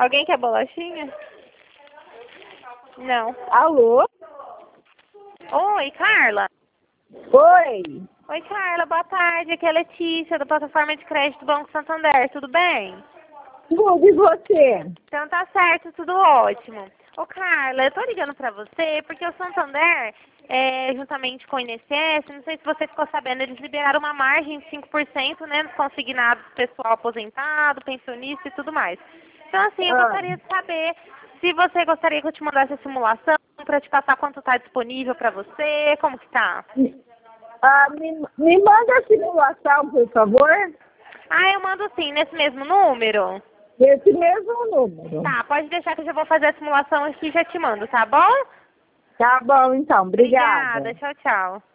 Alguém quer bolachinha? Não. Alô? Oi, Carla. Oi. Oi, Carla. Boa tarde. Aqui é a Letícia, da plataforma de crédito do Banco Santander. Tudo bem? Tudo e você? Então tá certo, tudo ótimo. Ô, Carla, eu tô ligando pra você porque o Santander, juntamente com o INSS, não sei se você ficou sabendo, eles liberaram uma margem de 5%, né, nos consignados pessoal aposentado, pensionista e tudo mais. Então, assim, eu gostaria de saber se você gostaria que eu te mandasse a simulação pra te passar quanto tá disponível pra você, como que tá? Me manda a simulação, por favor. Ah, eu mando sim, nesse mesmo número? Esse mesmo número. Tá, pode deixar que eu já vou fazer a simulação aqui e já te mando, tá bom? Tá bom, então. Obrigada. Obrigada, tchau, tchau.